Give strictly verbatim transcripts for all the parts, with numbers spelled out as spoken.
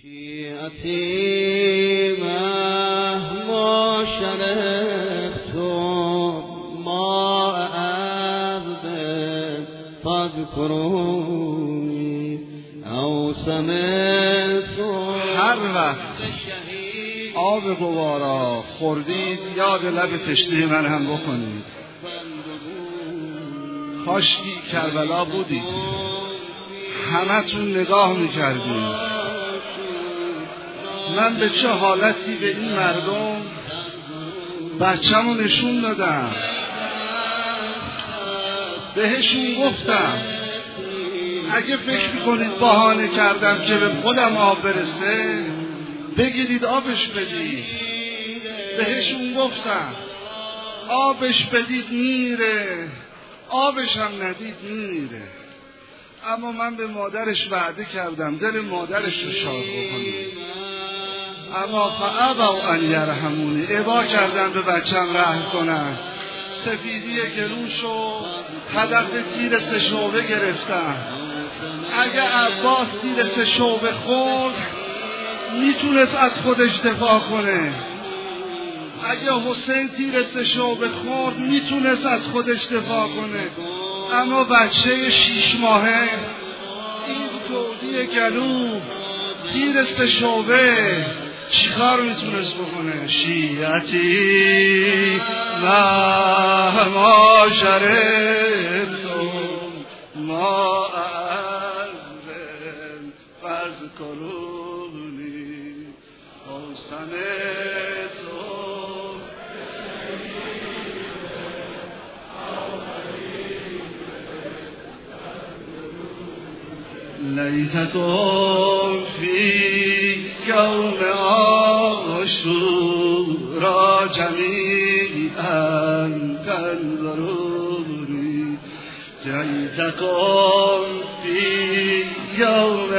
شیعتی مهما شرفتم ما عذب فاذکرونی او سمعتم. هر وقت آب گوارا خوردید یاد لب تشنه من هم بکنید. کاشکی کربلا بودید، همه تون نگاه میکردید. من به چه حالتی به این مردم بچه‌مو نشون دادم، بهشون گفتم اگه فکر میکنید بهانه کردم که به خودم آب برسه بگیرید آبش بدید. بهشون گفتم آبش بدید میره، آبش هم ندید میره. اما من به مادرش وعده کردم دل مادرش رو شاد بکنم، اما فابوا ان یرحمونی، ابا کردن به بچم رحم کنن. سفیدی گلوشو هدف تیر سه شعبه گرفتم. اگه عباس تیر سه شعبه خورد میتونست از خودش دفاع کنه، اگه حسین تیر سه شعبه خورد میتونست از خودش دفاع کنه، اما بچه شیش ماهه این گودی گلو تیر سه شعبه چیکار میتونست بکنه؟ شیعتی مهما شرفتم ما عذب فاذکرونی او سمعتم. لیتکم فی یوم عاشورا جمیعا تنظرونی. لیتکم فی یوم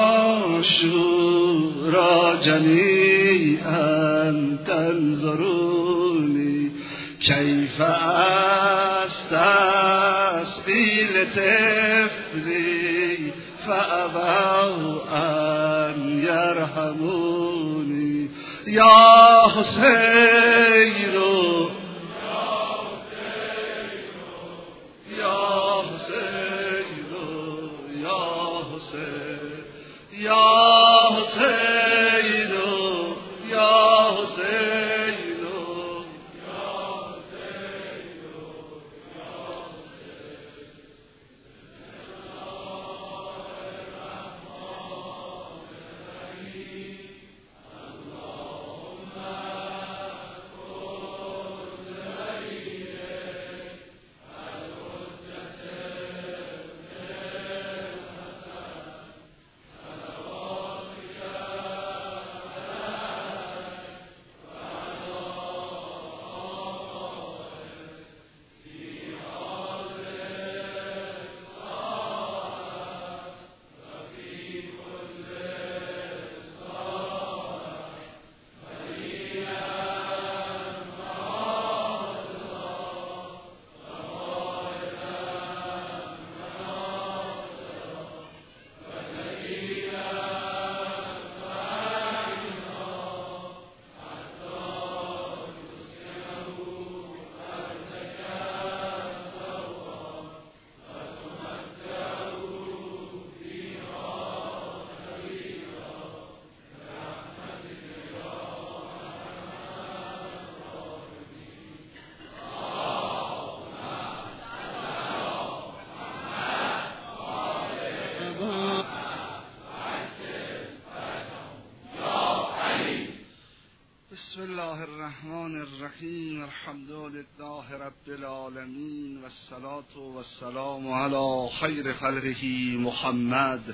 عاشورا جمیعا تنظرونی. کیف استسقی لطفلی فابوا ان یرحمونی. یا حسین یا حسین یا حسین یا حسین یا حسین. بسم الله الرحمن الرحیم. الحمد لله رب العالمین و الصلاة و السلام علی خیر خلقه محمد.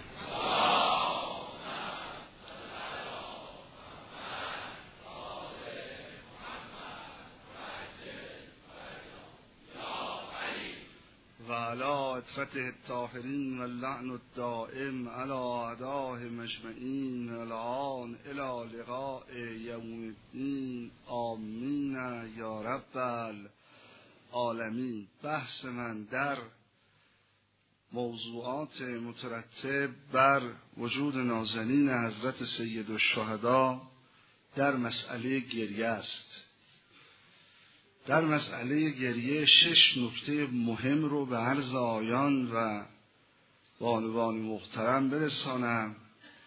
و علی عترته الطاهرین و اللعن الدائم علی اعدائهم اجمعین الان الی لقاء یوم الدین. آمین یا رب العالمین. بحث من در موضوعات مترتب بر وجود نازنین حضرت سید الشهدا در مسئله گریه است. در مسئله گریه شش نکته مهم رو به عرض آیان و بانوان محترم برسانم.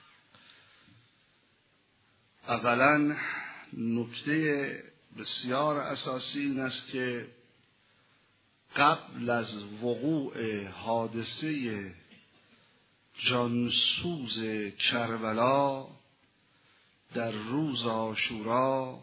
اولا نکته بسیار اساسی این است که قبل از وقوع حادثه جانسوز کربلا در روز عاشورا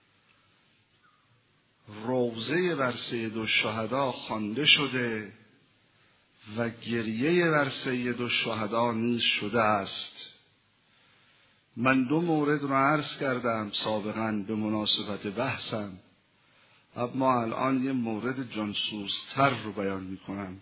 روضه بر سید الشهدا خوانده شده و گریه بر سید الشهدا نیز شده است. من دو مورد رو عرض کردم سابقا به مناسبت بحثم، اما الان یه مورد جانسوزتر رو بیان میکنم.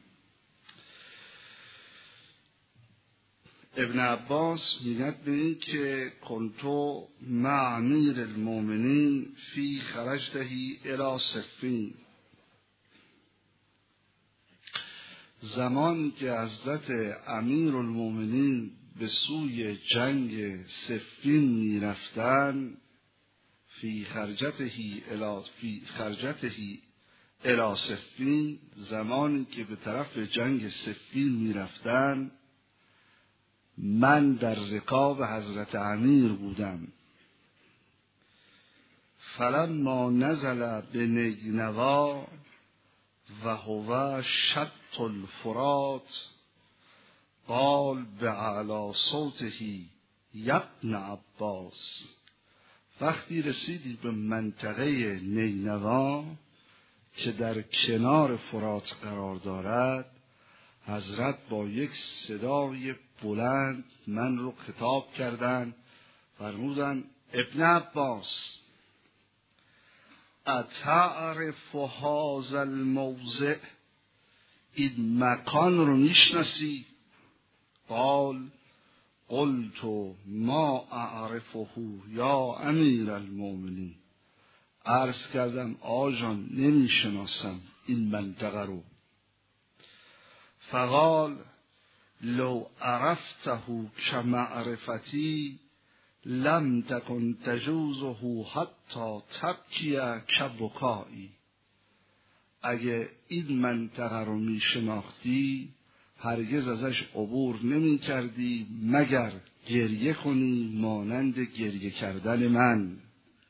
ابن عباس میگد به این که کنتو مع امیر المؤمنین فی خرجتهی الی صفین، زمانی که حضرت امیر المؤمنین به سوی جنگ صفین میرفتن، فی خرجتهی الی فی خرجتهی الی صفین، زمانی که به طرف جنگ صفین میرفتن، من در رکاب حضرت امیر بودم. فلما نزل به نینوا و هو شط الفرات قال بعلی صوته یبن عباس. وقتی رسیدی به منطقه نینوا که در کنار فرات قرار دارد، حضرت با یک صدای بلند من رو خطاب کردند، فرمودند ابن عباس اتعرف هذا الموضع، این مکان رو میشناسی؟ قال قلت ما اعرفه یا امیر المؤمنین. عرض کردم آجان نمیشناسم این منطقه رو. فقال لو عرفته کمعرفتی لم تکن تجوزه حتی تبکی کبکایی. اگه این منطقه رو می شناختی هرگز ازش عبور نمی کردی مگر گریه کنی مانند گریه کردن من.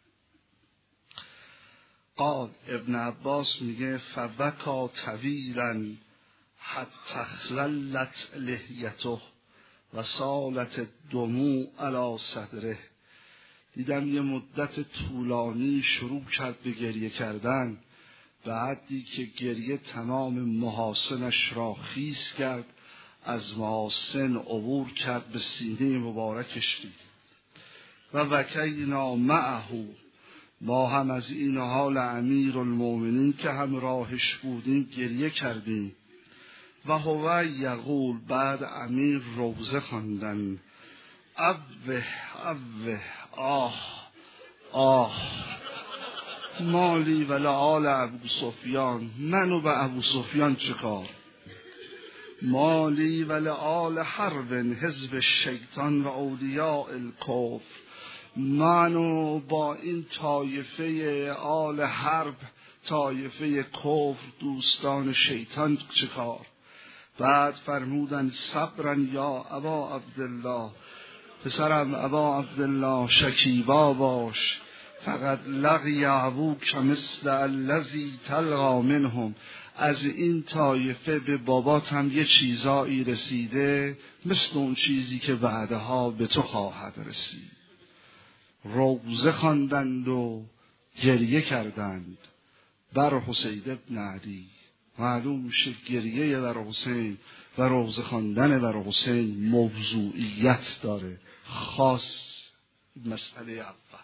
قال ابن عباس میگه فبکا طویلا حتی خللت لحیته و سالت دموع علی صدره. دیدم یه مدت طولانی شروع کرد به گریه کردن، به حدی که گریه تمام محاسنش را خیس کرد، از محاسن عبور کرد به سینه مبارکش. و وکینا معه، ما هم از این حال امیر المؤمنین که همراهش بودیم گریه کردیم. و هو یقول، بعد امیر روزه خواندن، اوه اوه آه آه مالی و لآل ابو سفیان، منو به ابو سفیان چکار؟ مالی و لآل حرب حزب الشیطان و اولیاء الکفر، منو با این طایفه آل حرب، طایفه کفر، دوستان شیطان چکار؟ بعد فرمودن صبرا یا ابا عبدالله، پسرم ابا عبدالله شکیبا باش، فقط لقی ابوک مثل الذی تلقی منهم، از این طایفه به بابات هم یه چیزایی رسیده مثل اون چیزی که بعدها به تو خواهد رسید. روزه خواندند و گریه کردند بر حسین ابن علی. معلوم میشه گریه بر حسین و روزه خواندن بر حسین موضوعیت داره، خاص مسئله اول.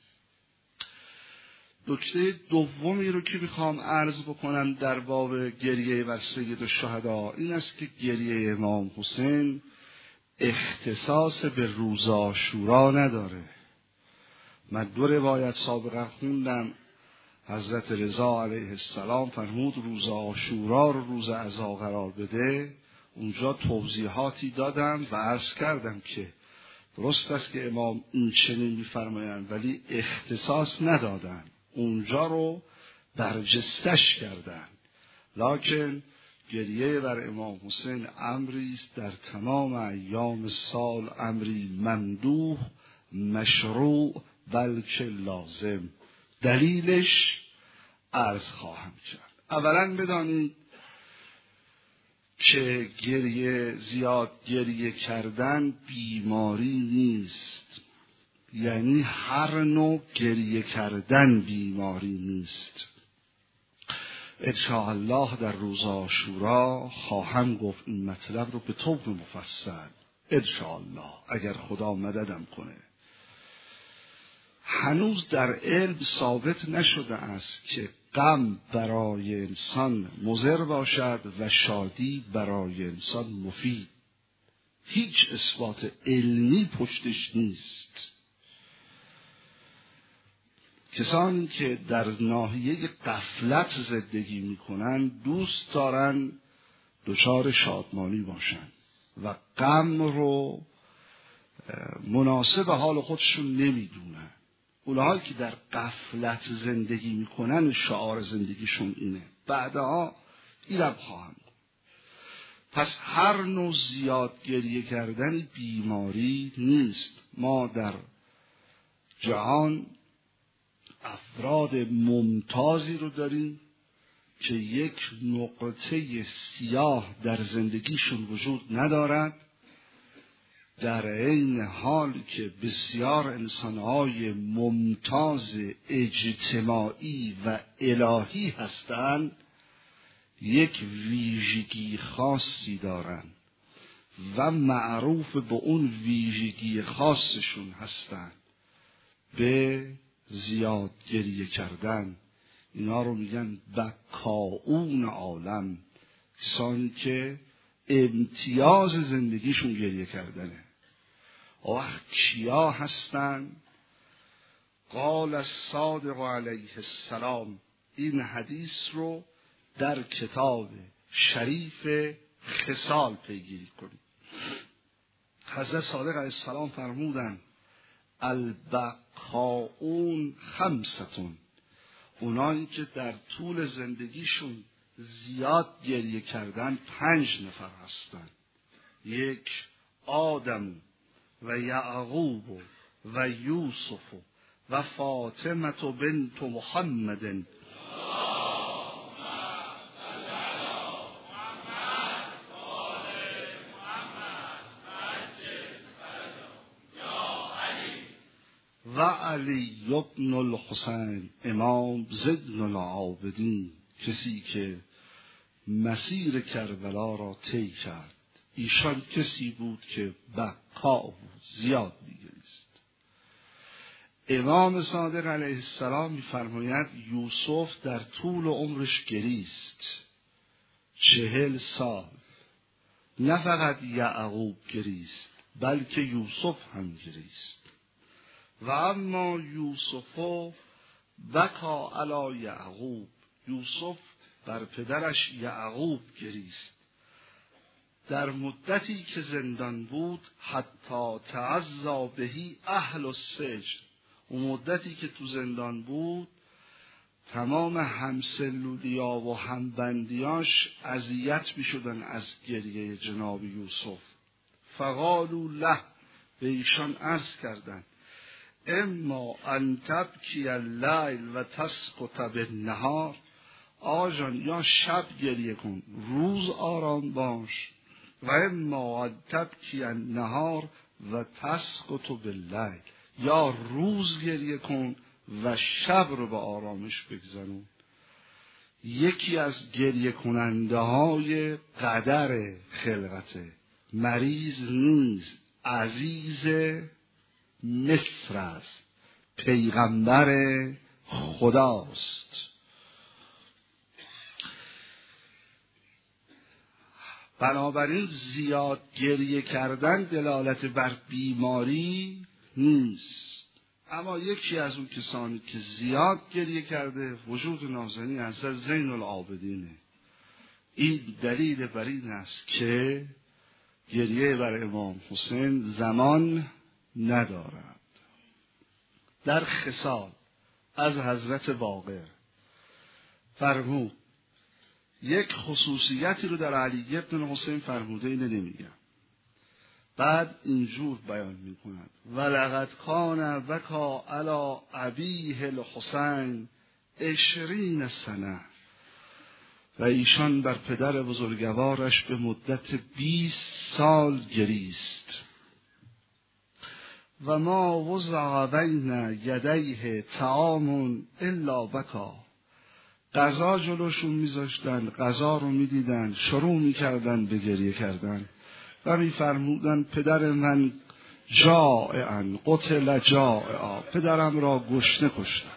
نکته دومی رو که میخوام عرض بکنم در باب گریه بر سید الشهدا این است که گریه امام حسین اختصاص به روز عاشورا نداره. من دو روایت سابقا خوندم، حضرت رضا علیه السلام فرمود روز عاشورا رو روز عزا قرار بده، اونجا توضیحاتی دادم و عرض کردم که درست است که امام این چنین می‌فرمایند ولی اختصاص ندادن، اونجا رو برجستش کردن. لکن گریه بر امام حسین امری است در تمام ایام سال، امری ممدوح، مشروع، بلکه لازم. دلیلش عرض خواهم کرد. اولا بدانید که گریه، زیاد گریه کردن بیماری نیست، یعنی هر نوع گریه کردن بیماری نیست. انشاءالله در روز عاشورا خواهم گفت این مطلب رو به طور مفصل، انشاءالله اگر خدا مددم کنه. هنوز در علم ثابت نشده است که غم برای انسان مضر باشد و شادی برای انسان مفید. هیچ اثبات علمی پشتش نیست. کسانی که در ناحیه غفلت زندگی میکنن دوست دارن دچار شادمانی باشن و غم رو مناسب حال خودشون نمیدونن. اونهایی که در غفلت زندگی میکنن شعار زندگیشون اینه. بعدها اینم خواهم. پس هر نوع زیاد گریه کردن بیماری نیست. ما در جهان افراد ممتازی رو داریم که یک نقطه سیاه در زندگیشون وجود ندارد، در عین حال که بسیار انسانهای ممتاز اجتماعی و الهی هستند یک ویژگی خاصی دارند و معروف به اون ویژگی خاصشون هستند، به زیاد گریه کردن. اینا رو میگن بکاؤون عالم، کسانی که امتیاز زندگیشون گریه کردنه. وقت کیا هستن؟ قال الصادق علیه السلام. این حدیث رو در کتاب شریف خصال پیگیری کنید. حضرت صادق علیه السلام فرمودن البکاؤون خمستون، اونایی که در طول زندگیشون زیاد گریه کردن پنج نفر هستن. یک، آدم و یعقوب و یوسف و فاطمه بنت محمد و علی ابن الحسین امام زین العابدین، کسی که مسیر کربلا را طی کرد. ایشان کسی بود که بکا بود، زیاد می‌گریست. امام صادق علیه السلام می‌فرماید یوسف در طول عمرش گریست، چهل سال. نه فقط یعقوب گریست بلکه یوسف هم گریست. و اما یوسف بکا علی یعقوب، یوسف بر پدرش یعقوب گریست. در مدتی که زندان بود حتی تعزا بهی اهل السجن، اون مدتی که تو زندان بود تمام همسلولیا و همبندیاش اذیت می شدن از گریه جناب یوسف. فقالوا له، به ایشان عرض کردند اما ان تبکی اللیل و تسقط بالنهار، آجان یا شب گریه کن روز آرام باش، و اما ان تبکی النهار و تسقط باللیل، یا روز گریه کن و شب رو به آرامش بگذرون. یکی از گریه کننده های قدر خلقت مریض نیست، عزیز مصر است، پیغمبر خداست. بنابراین زیاد گریه کردن دلالت بر بیماری نیست. اما یکی از اون کسانی که زیاد گریه کرده وجود نازنین حضرت زین العابدینه. این دلیل بر این است که گریه بر امام حسین زمان ندارد. در خصال از حضرت باقر فرمود، یک خصوصیتی رو در علی ابن حسین فرموده، اینه نمیگم. بعد اینجور بیان میکند ولقد کان بکا علی ابیه الحسین عشرین سنه، و ایشان بر پدر بزرگوارش به مدت بیست سال گریست. و ما وضع بین یدیه طعام الا بکا، غذا جلوشون میذاشتن، غذا رو میدیدن، شروع میکردن به گریه کردن و میفرمودن پدر من جائعا قتل جائعا، پدرم را گشنه کشتن.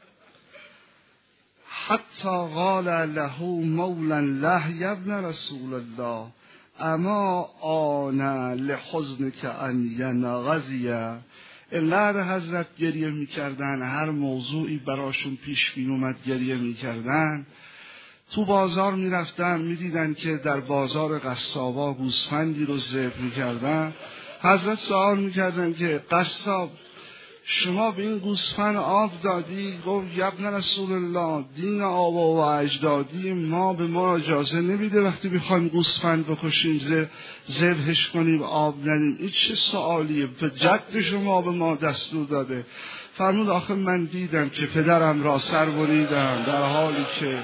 حتی قال له مولا له ابن رسول الله اما آن لحزنک ان ینغزیه. اینقدر حضرت گریه میکردن، هر موضوعی براشون پیش می اومد گریه میکردن. تو بازار میرفتن میدیدن که در بازار قصابا گوسفندی رو ذبح میکردن. حضرت سوال میکردن که قصاب شما به این گوسفند آب دادی؟ گفت ابن رسول الله دین آبا و اجدادی ما به ما اجازه نمیده وقتی بخوایم گوسفند بکشیم ذبحش کنیم آب ندیم. این چه سوالیه؟ به جد شما به ما دستور داده. فرمود آخه من دیدم که پدرم را سر بریدم در حالی که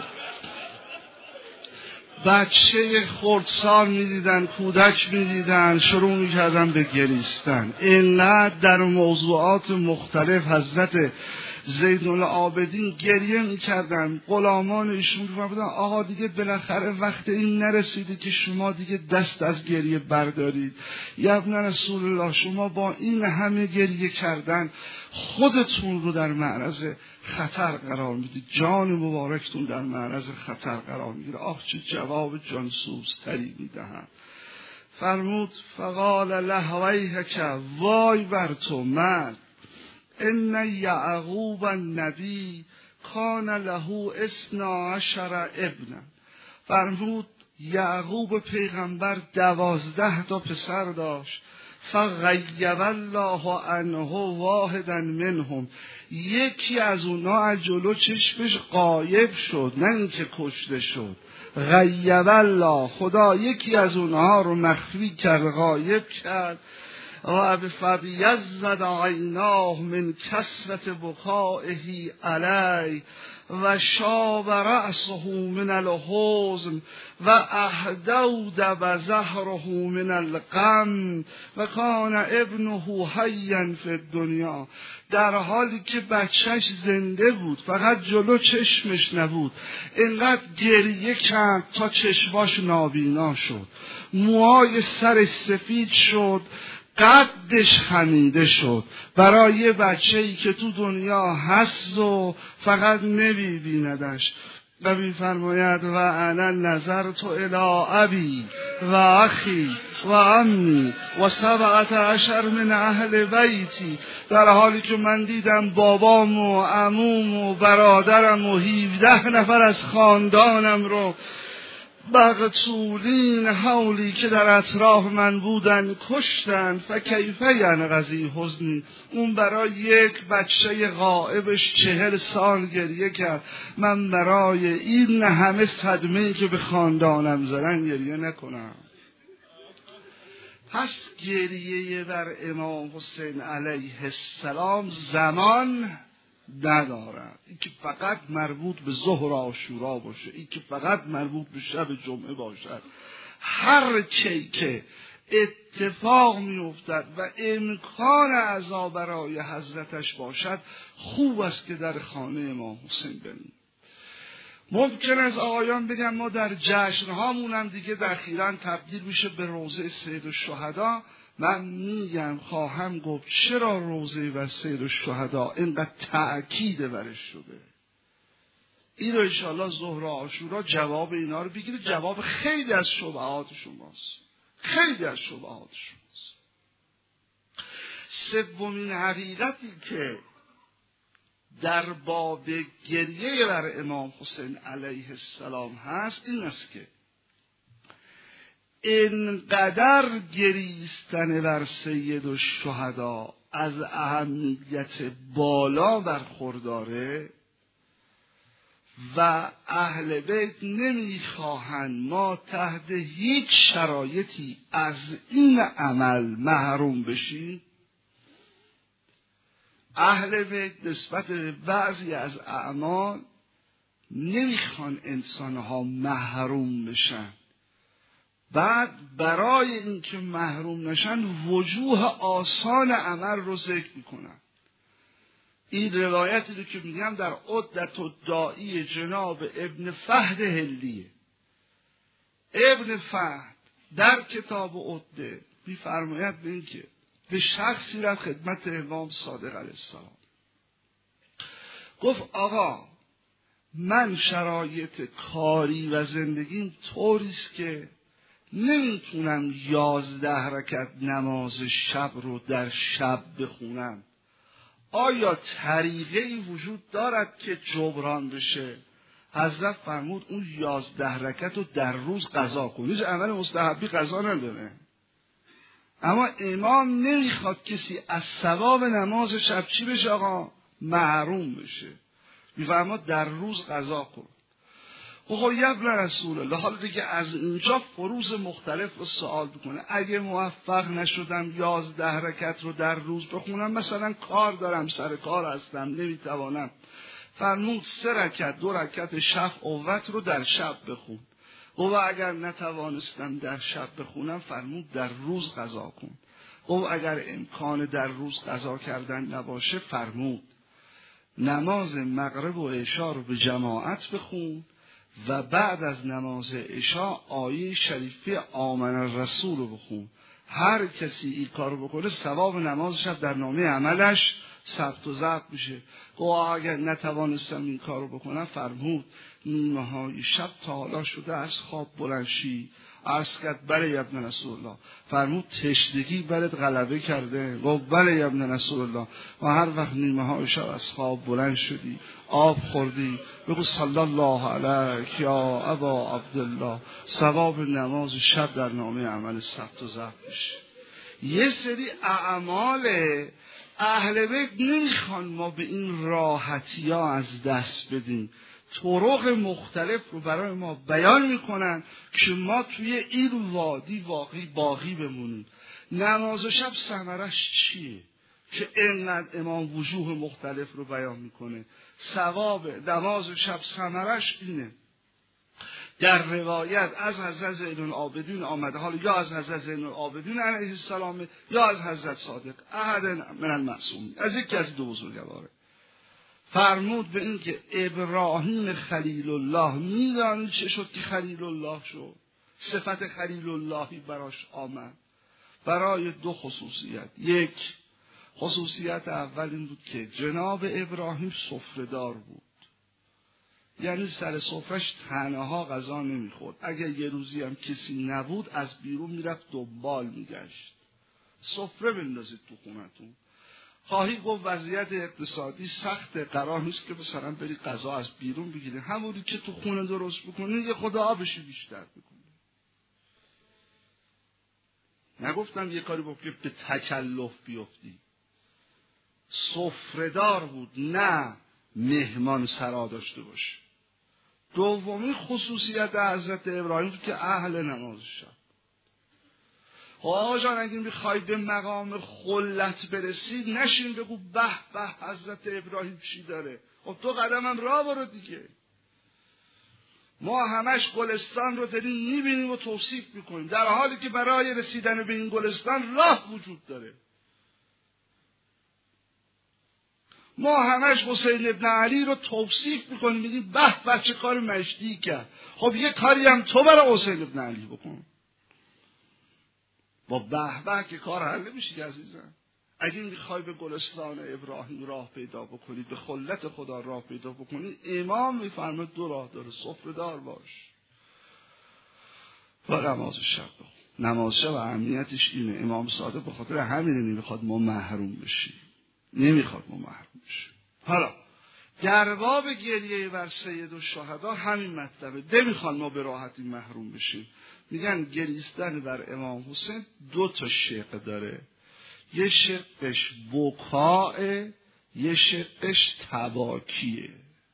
بچه خردسال میدیدن، کودک میدیدن، شروع میکردن به گریستن. اینقدر در موضوعات مختلف حضرت زینالعابدین گریه میکردن. غلامان ایشون فرمودن آقا دیگه بالاخره وقت این نرسیده که شما دیگه دست از گریه بردارید. یا ابن رسول الله شما با این همه گریه کردن خودتون رو در معرض خطر قرار میدید، جان مبارکتون در معرض خطر قرار میگیره. آخ چه جواب جانسوزتری میدهن. فرمود فقال له ویحک، وای بر تو مرد، ان یعقوب النبی کان له اثنا عشر ابنا. فرمود یعقوب پیغمبر دوازده تا پسر داشت. فغیب الله عنه واحدا منهم، یکی از اونها از جلو چشمش غایب شد، نه اینکه کشته شد. غیب الله، خدا یکی از اونها رو مخفی کرد، غایب کرد. و فبیضت عیناه من کثرت بکائه علی و شاب رأسه من الحزن و اهدود بزهره من الغم و کان ابنه حیا فی الدنیا. در حالی که بچهش زنده بود، فقط جلو چشمش نبود، اینقدر گریه کرد تا چشماش نابینا شد، موهای سرش سفید شد، قدش خمیده شد. برای بچه‌ای که تو دنیا هست و فقط نمی‌بیندش. و می‌فرماید و انا نظرت الی ابی و اخی و عمی و سبعت عشر من اهل بیتی، در حالی که من دیدم بابام و عموم و برادرم و هفده نفر از خاندانم رو مقتولین حولی که در اطراف من بودن کشتن. فکیفه ینقضی حزنی، اون برای یک بچه غائبش چهل سال گریه کرد، من برای این همه صدمه‌ای که به خاندانم زدن گریه نکنم؟ پس گریه بر امام حسین علیه السلام زمان ندارد. این که فقط مربوط به ظهر عاشورا باشه، این که فقط مربوط به شب جمعه باشد، هر چی که اتفاق میافتد و امکان عزا برای حضرتش باشد خوب است که در خانه امام حسین بریم. ممکن است آقایان بگن ما در جشنهامون هم دیگه اخیراً تبدیل میشه به روضه سید الشهدا. من میگم خواهم گفت چرا روضه و سید الشهدا اینقدر تأکید برش شده. این رو انشاءالله ظهر عاشورا جواب اینا رو بگیره. جواب خیلی از شبهات شماست، خیلی از شبهات شماست. سومین حقیقتی که در باب گریه بر امام حسین علیه السلام هست این است که اینقدر گریستن بر سید الشهدا از اهمیت بالا برخورداره و اهل بیت نمیخواهند ما تحت هیچ شرایطی از این عمل محروم بشیم. اهل بیت نسبت به بعضی از اعمال نمیخوان انسانها محروم بشن، بعد برای اینکه محروم نشن وجوه آسان عمل رو ذکر میکنن. این روایتی رو که میگم در عدت الداعی جناب ابن فهد هلیه. ابن فهد در کتاب عده میفرماید به این که به شخصی رفت خدمت امام صادق علیه السلام، گفت آقا من شرایط کاری و زندگیم طوریست که نمیتونم یازده رکعت نماز شب رو در شب بخونم، آیا طریقه‌ای وجود دارد که جبران بشه؟ حضرت فرمود اون یازده رکعت رو در روز قضا کن. هیچ عمل مستحبی قضا نداره، اما امام نمیخواد کسی از ثواب نماز شب چی بشه آقا؟ محروم بشه. میفرماد در روز قضا کن. خب ابن رسول الله، حالا دیگه از اینجا فروض مختلف رو سوال بکنه. اگه موفق نشدم یازده رکعت رو در روز بخونم، مثلا کار دارم، سر کار هستم، نمیتوانم، فرمود سه رکعت دو رکعت شفع و وتر رو در شب بخون. و اگر نتوانستم در شب بخونم، فرمود در روز قضا کن. و اگر امکان در روز قضا کردن نباشه، فرمود نماز مغرب و عشاء رو به جماعت بخون و بعد از نماز عشاء آیه شریفه آمن الرسول رو بخون. هر کسی این کار رو بکنه ثواب نماز شب در نامه عملش ثبت و ضبط میشه. و اگر نتوانستم این کار رو بکنم، فرمود نیمه های شب تا حالا شده از خواب بلند شی، عرض کرد بله ابن رسول الله. فرمود تشنگی برات غلبه کرده؟ گفت بله ابن رسول الله. و هر وقت نیمه های شب از خواب بلند شدی، آب خوردی، بگو صلی الله علیک یا ابا عبدالله، ثواب نماز شب در نامه عمل ثبت و ضبط میشه. یه سری اعمال اهل بیت نمیخوان ما به این راحتی ها از دست بدیم، طرق مختلف رو برای ما بیان میکنن که ما توی این وادی واقعی باقی بمونیم. نماز شب ثمرش چیه که اینقدر امام وجوه مختلف رو بیان میکنه؟ ثواب نماز شب ثمرش اینه. در روایت از حضرت زین العابدین آمده، حالا یا از حضرت زین العابدین علیه السلام یا از حضرت صادق، احد من المعصومین، از یک از دو بزرگواره، فرمود به این که ابراهیم خلیل الله، میدانی چه شد که خلیل الله شد؟ صفت خلیل اللهی براش آمد برای دو خصوصیت. یک خصوصیت اول این بود که جناب ابراهیم سفره‌دار بود، یعنی سر سفرش تنها غذا نمیخورد، اگر یه روزی هم کسی نبود از بیرون میرفت دنبال میگشت. سفره بندازید تو خونتون. خواهی گفت وضعیت اقتصادی سخت، قرار نیست که مثلا بری غذا از بیرون بگیری، همونی که تو خونه درست بکنی یه خدا آبشی بیشتر بکنی. نگفتم یه کاری بکنی به تکلف بیفتی. سفره‌دار بود، نه مهمان سرا داشته باشه. دومی خصوصیت حضرت ابراهیم بود که اهل نماز شب. آقا جان اگه میخوای به مقام خلت برسی، نشین بگو به به حضرت ابراهیم چی داره. خب دو قدم هم راه برو دیگه. ما همش گلستان رو داریم میبینیم و توصیف میکنیم، در حالی که برای رسیدن به این گلستان راه وجود داره. ما همش حسین ابن علی رو توصیف میکنیم، میگیم به به چه کار مجدی کرد. خب یه کاری هم تو برای حسین ابن علی بکن. با به به که کار حل نمیشه که عزیزم. اگه میخوای به گلستان ابراهیم راه پیدا بکنی، به خلت خدا راه پیدا بکنی، امام میفرمه دو راه داره، سفره‌دار باش و نماز شب بخون. نماز شب اهمیتش اینه. امام صادق به خاطر همینه نمیخواد ما محروم بشیم، نمیخواد ما محروم بشیم. حالا در باب گریه بر سید الشهدا همین مطلبه. نمیخوان ما به راحتی محروم بشیم. میگن گریستن بر امام حسین دو تا شق داره، یه شقش بکاه، یه شقش تباکیه.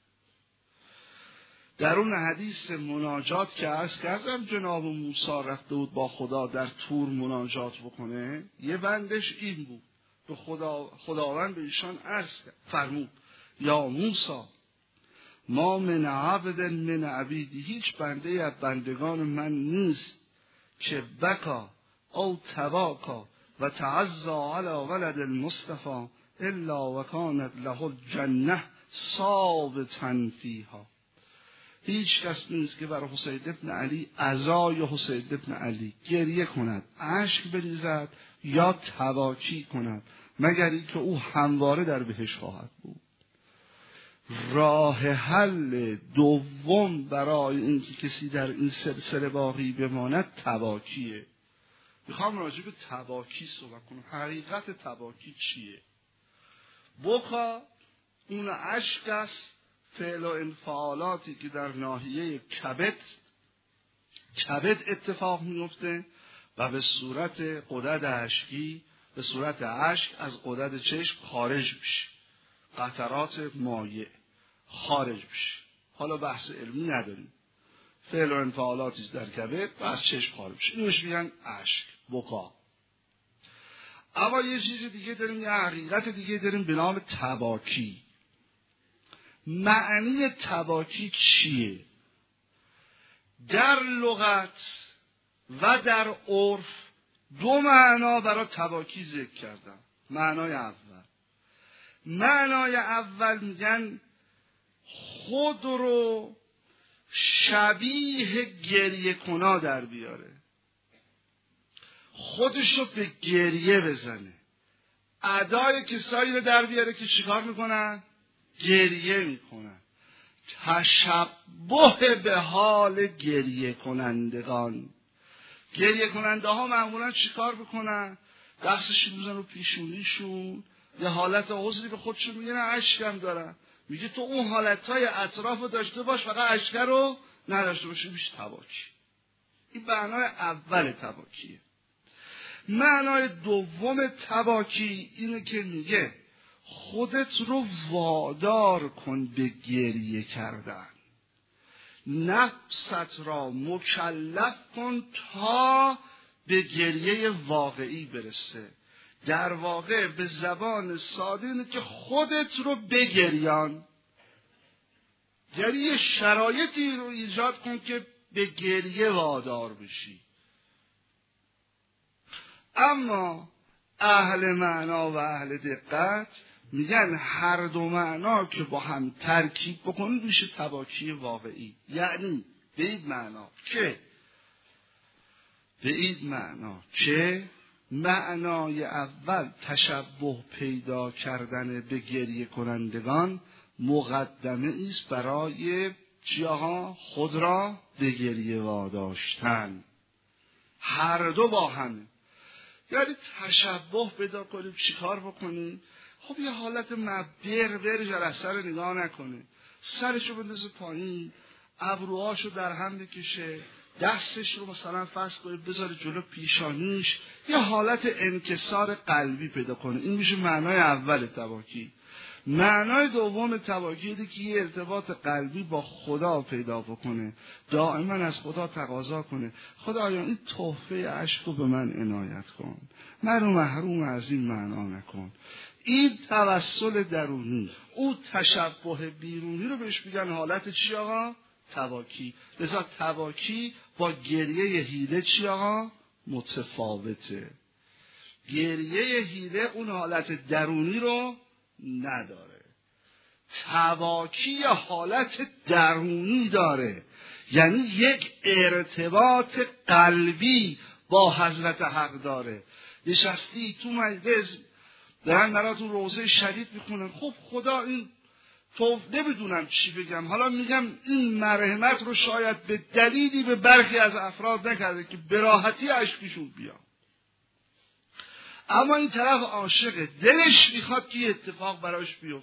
در اون حدیث مناجات که عرض کردم جناب موسی رفته بود با خدا در طور مناجات بکنه، یه بندش این بود، به خدا خداوند به ایشان عرض فرمود یا موسی ما من عبد من عبیدی، هیچ بنده از بندگان من نیست که بکا او تباکا و تعزا علی ولد المصطفى الا و کانت له الجنه ثابتا فیها. هیچ کس نیست که برای حسین ابن علی عزای حسین ابن علی گریه کند، اشک بریزد یا تباکی کند، مگر اینکه او همواره در بهشت خواهد بود. راه حل دوم برای اینکه کسی در این سلسله باقی بماند تباکیه. میخوام راجع به تباکی صحبت کنم. حقیقت تباکی چیه؟ بکا اون اشک است، فعل و انفعالاتی که در ناحیه کبد کبد اتفاق میفته و به صورت غدد اشکی، به صورت اشک از غدد چشم خارج میشه، قطرات مایع خارج میشه. حالا بحث علمی نداریم، فعل و انفعالاتی در کبد و از چشم خارج میشه، اینوش میگن اشک، بکا. اما یه چیز دیگه داریم، یه حقیقت دیگه داریم به نام تباکی. معنی تباکی چیه؟ در لغت و در عرف دو معنا برای تباکی ذکر کردم. معنای اول معنای اول میگن خود رو شبیه گریه کنا در بیاره، خودش رو به گریه بزنه، ادای کسایی رو در بیاره که چیکار میکنن؟ گریه میکنن. تشبه به حال گریه کنندگان. گریه کننده ها معمولا چیکار بکنن؟ دستشون میزنن رو پیشونیشون، یه حالت حزنی به خودشون میگن، اشکم دارن. میگه تو اون حالتهای اطراف رو داشته باش، فقط اشک رو نداشته باشه، میشه تباکی. این معنای اول تباکیه. معنای دوم تباکی اینه که میگه خودت رو وادار کن به گریه کردن، نفست را مکلف کن تا به گریه واقعی برسه. در واقع به زبان ساده اینه که خودت رو بگریان، یعنی یه شرایطی رو ایجاد کن که به گریه وادار بشی. اما اهل معنا و اهل دقت میگن هر دو معنا که با هم ترکیب بکنید میشه تباکی واقعی. یعنی به این معنا که به این معنا که معنای اول تشبه پیدا کردن به گریه کنندگان مقدمه ایست برای چیاها؟ خود را به گریه واداشتن. هر دو با همه. یعنی تشبه پیدا کنیم، چیکار بکنیم؟ خب یه حالت مبر بر جلسه رو نگاه نکنه، سرشو بندازه پایین، ابروهاشو در هم بکشه، دستش رو مثلا فرض کنید بذاره جلو پیشانیش، یه حالت انکسار قلبی پیدا کنه. این میشه معنای اول تباکی. معنای دوم تباکی اینه که یه ارتباط قلبی با خدا پیدا بکنه، دائما از خدا تقاضا کنه خدایا این تحفه عشق رو به من عنایت کن، من رو محروم از این معنا نکن. این توسل درونی. او تشبه بیرونی رو بهش میگن حالت چی آقا؟ تباکی. لذا تباکی با گریه حیله چی آقا؟ متفاوته. گریه حیله اون حالت درونی رو نداره، تباکی حالت درونی داره، یعنی یک ارتباط قلبی با حضرت حق داره. نشستی تو مجلس دارن براتون روضه شدید میخونن، خب خدا این تو نمیدونم چی بگم، حالا میگم این مرحمت رو شاید به دلیلی به برخی از افراد نکرده که به راحتی اشکشون بیان، اما این طرف عاشقه، دلش میخواد که اتفاق براش بیفته،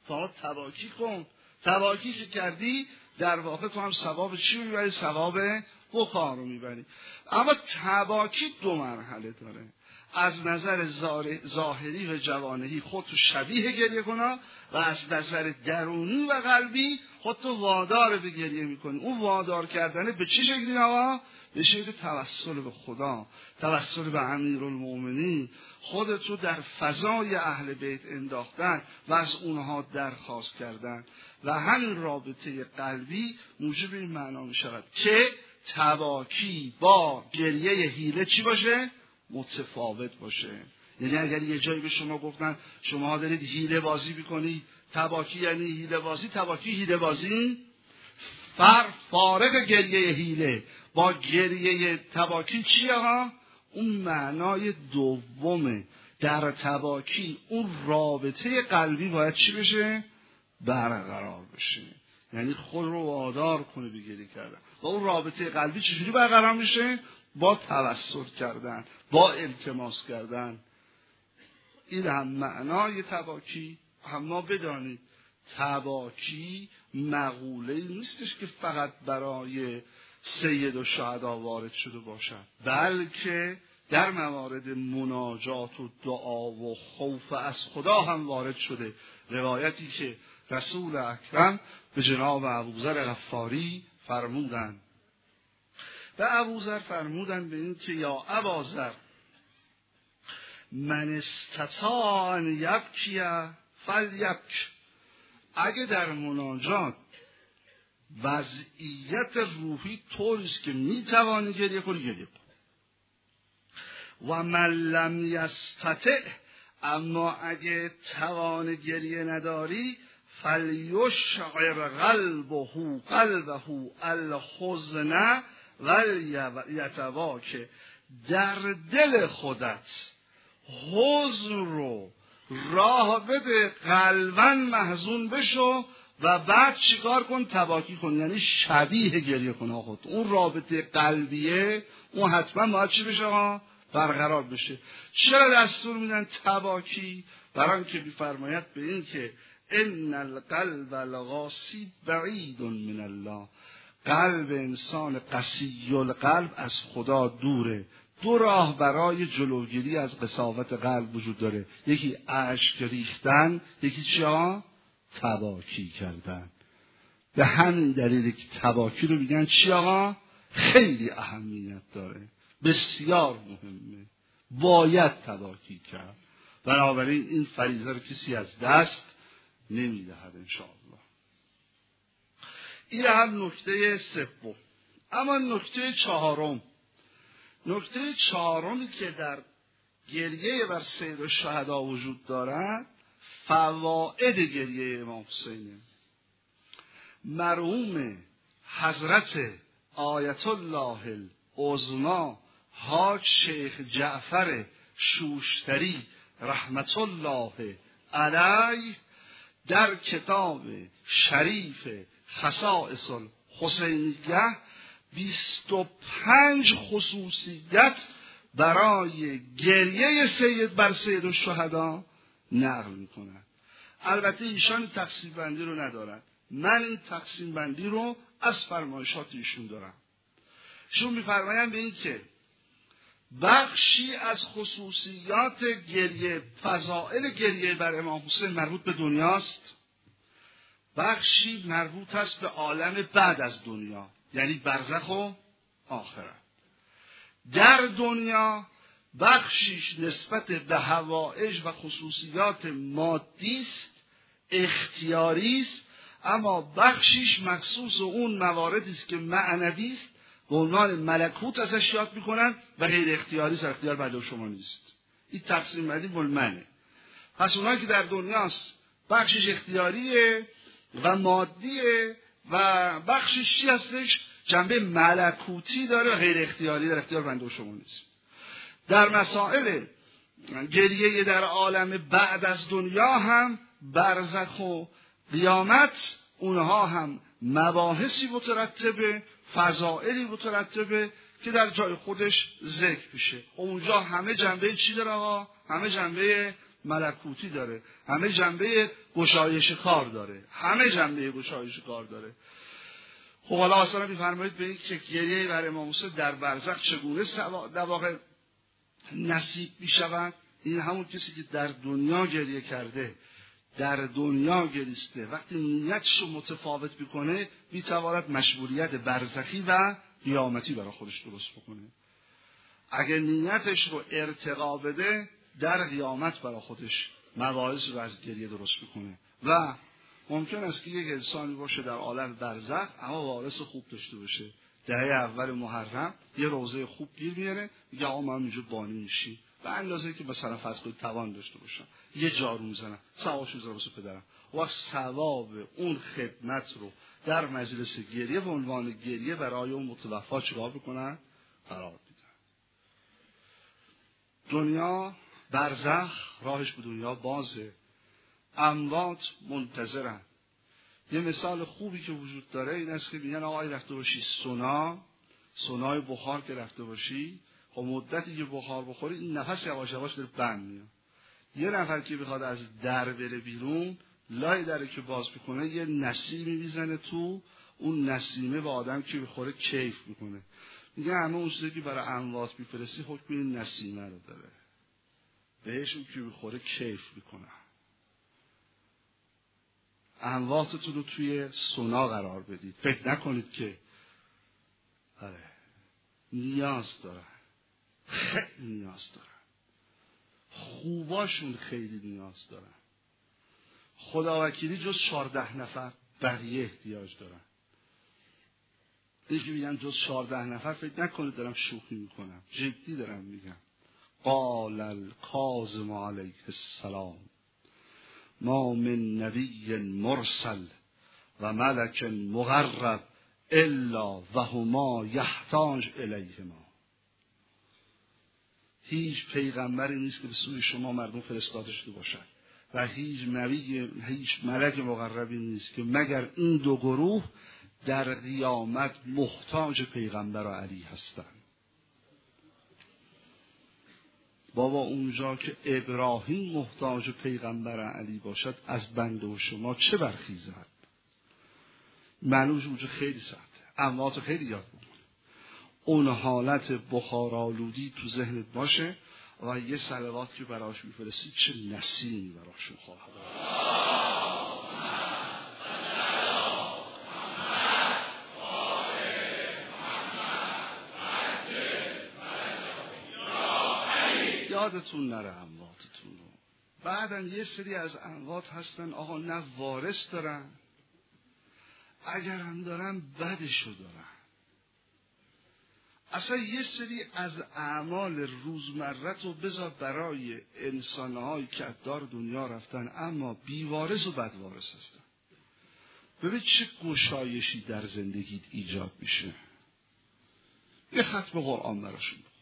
فقط تباکی کن. تباکی که کردی در واقع تو هم ثواب چی میبری؟ ثواب بکا رو میبری. اما تباکی دو مرحله داره. از نظر ظاهری و جوانهی خودتو شبیه گریه کنا و از نظر درونی و قلبی خودتو وادار به گریه میکنی. اون وادار کردنه به چه شکلی آقا؟ به شکل توسل به خدا، توسل به امیرالمومنین، خودتو در فضای اهل بیت انداختن و از اونها درخواست کردن و همین رابطه قلبی موجب این معنا میشود که تباکی با گریه حیله چی باشه؟ متفاوت باشه. یعنی اگر یه جایی به شما گفتن شما دارید حیله بازی میکنید، تباکی یعنی حیله بازی، تباکی حیله بازی، فر فارق گریه حیله با گریه تباکی چیه ها؟ اون معنای دومه. در تباکی اون رابطه قلبی باید چی بشه؟ برقرار بشه. یعنی خود رو وادار کنه به گریه کردن. و اون رابطه قلبی چجوری برقرار میشه؟ با توسل کردن، با التماس کردن. این هم معنای تباکی. اما بدانید تباکی مقوله نیستش که فقط برای سید و شهدا وارد شده باشد، بلکه در موارد مناجات و دعا و خوف از خدا هم وارد شده. روایتی که رسول اکرم به جناب ابوذر غفاری فرمودند و ابوذر فرمودند به این که یا اباذر من استطاع ان یبکی فلیبک، اگه در مناجات وضعیت روحی طوریست که میتوانی گریه کنی گریه کن، و من لم یستطع، اما اگه توان گریه نداری فلیشعر قلبه قلبه الحزن ولیتواک، در دل خودت حزن رو راه بده، قلباً محزون بشو و بعد چیکار کن؟ تباکی کن. یعنی شبیه گریه کن. خود اون رابطه قلبیه اون حتما باید چی بشه ها؟ برقرار بشه. چرا دستور میدن تباکی؟ برای اینکه میفرماید به این که ان القلب القاسی بعید من الله، قلب انسان قسی القلب از خدا دوره. دو راه برای جلوگیری از قساوت قلب وجود داره، یکی اشک ریختن، یکی چیا؟ تباکی کردن. به همین دلیل که تباکی رو میگن چی آقا؟ خیلی اهمیت داره، بسیار مهمه، باید تباکی کرد. بنابراین این فریضه رو کسی از دست نمیدهد انشاءالله. این هم نکته سوم. اما نکته چهارم، نکته چهارمی که در گریه بر سید الشهدا وجود دارد فواید گریه امام حسینه. مرحوم حضرت آیت الله العظمی حاج شیخ جعفر شوشتری رحمت الله علیه در کتاب شریف خصائص الحسینیه بیست و پنج خصوصیت برای گریه سید بر سید الشهدا نقل میکنند. البته ایشان تقسیم بندی رو ندارند، من این تقسیم بندی رو از فرمایشات ایشون دارم. ایشون میفرمایند به این که بخشی از خصوصیات گریه، فضائل گریه بر امام حسین مربوط به دنیاست، بخشی مربوط است به عالم بعد از دنیا، یعنی برزخ و آخرت. در دنیا بخشیش نسبت به حوائج و خصوصیات مادی است، اختیاری است، اما بخشیش مخصوص اون مواردی است که معنوی است، به عنوان ملکوت ازش یاد میکنن و غیر اختیاری است، اختیار بنده شما نیست. این تقسیم بندی مال منه. پس اونایی که در دنیاست بخشش اختیاریه و مادیه و بخشش چی هستش؟ جنبه ملکوتی داره و غیر اختیاری در اختیار بنده شما نیست. در مسائل گریه در عالم بعد از دنیا هم برزخ و قیامت، اونها هم مباحثی مترتبه، فضائلی مترتبه که در جای خودش ذکر میشه. اونجا همه جنبه چی داره آقا؟ همه جنبه ملکوتی داره، همه جنبه گشایش کار داره، همه جنبه گشایش کار داره. خب حالا اصلا میفرمایید به این که گریه بر امام حسین در برزخ چگونه در واقع نصیب میشود؟ این همون کسی که در دنیا گریه کرده، در دنیا گریسته، وقتی نیتش رو متفاوت میکنه میتواند مشمولیت برزخی و قیامتی برای خودش درست بکنه. اگر نیتش رو ارتقا بده در قیامت برای خودش مواعظ رو از گریه درست میکنه. و ممکن است که یک انسانی باشه در عالم برزخ اما وارث خوب داشته باشه، دهه اول محرم یه روزه خوب گیر میاره، میگه آقا من اینجا بانی میشی، به اندازه که مثلا فرض کنید توان داشته باشم یه جارو میزنم ثوابش میذارم واسه پدرم، و ثواب اون خدمت رو در مجلس گریه به عنوان گریه برای اون متوفا چیکار بکنن؟ قرار میدن. دنیا برزخ راهش به دنیا بازه، اموات منتظرن. یه مثال خوبی که وجود داره این است که میگن آقای رفته باشی سونا، سونای بخار که رفته باشی، خب مدتی که بخار بخوری این نفس یواش یواش داره بند میاد. یه نفر که بخواد از در بره بیرون، لای دره که باز میکنه یه نسیمی میزنه تو، اون نسیمه به آدم که بخوره کیف میکنه. میگه همه اون چیزی که برای اموات میفرستی حکم این نسیمه رو داره، بهشون که بخوره کیف میکنه. امواتتون رو توی سونا قرار بدید، فکر نکنید که آره نیاز دارن، خیلی نیاز دارن، خوباشون خیلی نیاز دارن. خداوکیلی جز چهارده نفر بقیه احتیاج دارن. این که میگم جز چهارده نفر فکر نکنید دارم شوخی میکنم، جدی دارم میگم. قال الکاظم علیه السلام ما من نبی مرسل و ملک مقرب الا و هما یحتاج الیهما. هیچ پیغمبری نیست که به سوی شما مردم فرستاده شده باشد و هیچ نبی، هیچ ملک مقربی نیست که مگر این دو گروه در قیامت محتاج پیغمبر و علی هستند. بابا اونجا که ابراهیم محتاج پیغمبر علی باشد از بنده و شما چه برخیزد؟ معنوش اونجا خیلی سخته، اموات خیلی یاد بکنه. اون حالت بخارآلودی تو ذهنت باشه و یه صلوات که براش میفرستی چه نسیمی براشون خواهد یادتون نره امواتتون رو. بعدم یه سری از اموات هستن آقا نه وارث دارن، اگر هم دارن بدشو دارن. اصلا یه سری از اعمال روزمرت رو بذار برای انسانهایی که دار دنیا رفتن اما بیوارث و بدوارث هستن. ببین چه گشایشی در زندگیت ایجاد میشه. یه ختم قرآن براشون بخون،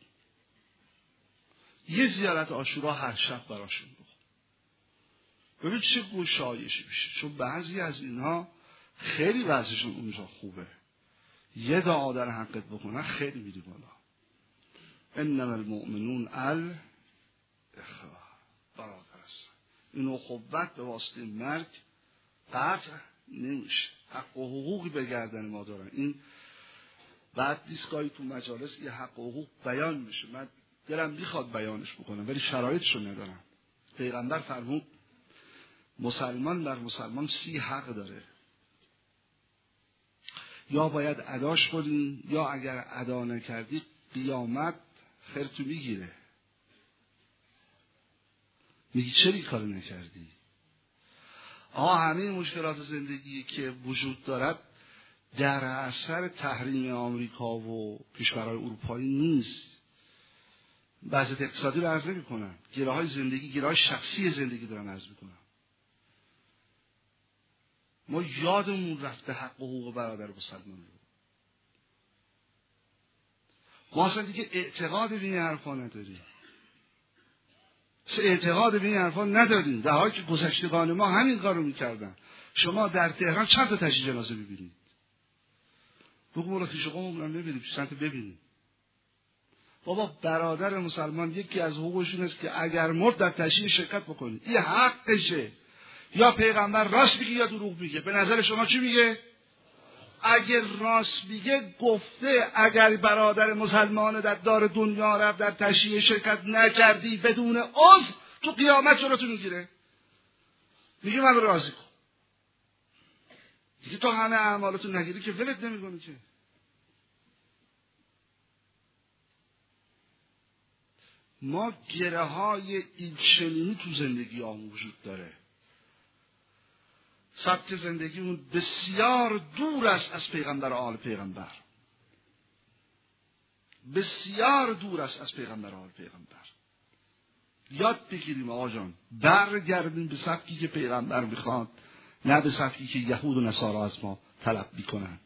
یه زیارت عاشورا هر شب براشون بخون، ببین چه گشایشی میشه. چون بعضی از اینها خیلی وضعشون اونجا خوبه، یه دعا در حقت بکنن خیلی میری بالا. انما المؤمنون ال اخوه، برادر است. این اخوت به واسطه مرگ قطع نمیشه. حق و حقوقی به گردن ما دارن. این بعد دیسکایی تو مجالس یه حق و حقوق بیان میشه، من دلم میخواد بیانش بکنم ولی شرایطشو ندارم. پیغمبر فرمود مسلمان بر مسلمان سی حق داره، یا باید اداش کنی یا اگر ادا نکردی قیامت خرتو میگیره. میگی چرا این کارو نکردی؟ آها همه مشکلات زندگی که وجود دارد در اثر تحریم آمریکا و کشورهای اروپایی نیست. وضعیت اقتصادی رو عرض نمی کنن، گره های زندگی، گره های شخصی زندگی دارن عرض می کنن. ما یادمون رفته حق و حقوق برادر مسلمان رو. ما اصلا دیگه اعتقاد به این حرفا نداریم. اعتقاد به این حرفا نداریم، در حالی که گذشتگان ما همین کارو میکردن. شما در تهران چند تا تشییع جنازه ببینید؟ بگو مولا خیش قوم رو ببینید، چند تا ببینید. بابا برادر مسلمان یکی از حقوقش این است که اگر مرد در تشییع شرکت بکنید، این حقشه. یا پیغمبر راست میگه یا دروغ میگه؟ به نظر شما چی میگه؟ اگر راست میگه گفته اگر برادر مسلمان در دار دنیا رفت در تشییع شرکت نکردی بدون عذر تو قیامت جلوتو میگیره. میگه من راضی کن. دیگه تو همه اعمالتو نگیری که ولت نمیکنه که. ما گره های این چنینی تو زندگی ها وجود داره. سبک زندگیمون بسیار دور است از پیغمبر و آل پیغمبر. بسیار دور است از پیغمبر و آل پیغمبر. یاد بگیریم آقا جان، برگردیم به سبکی که پیغمبر میخواد، نه به سبکی که یهود و نصارا از ما طلب میکنن.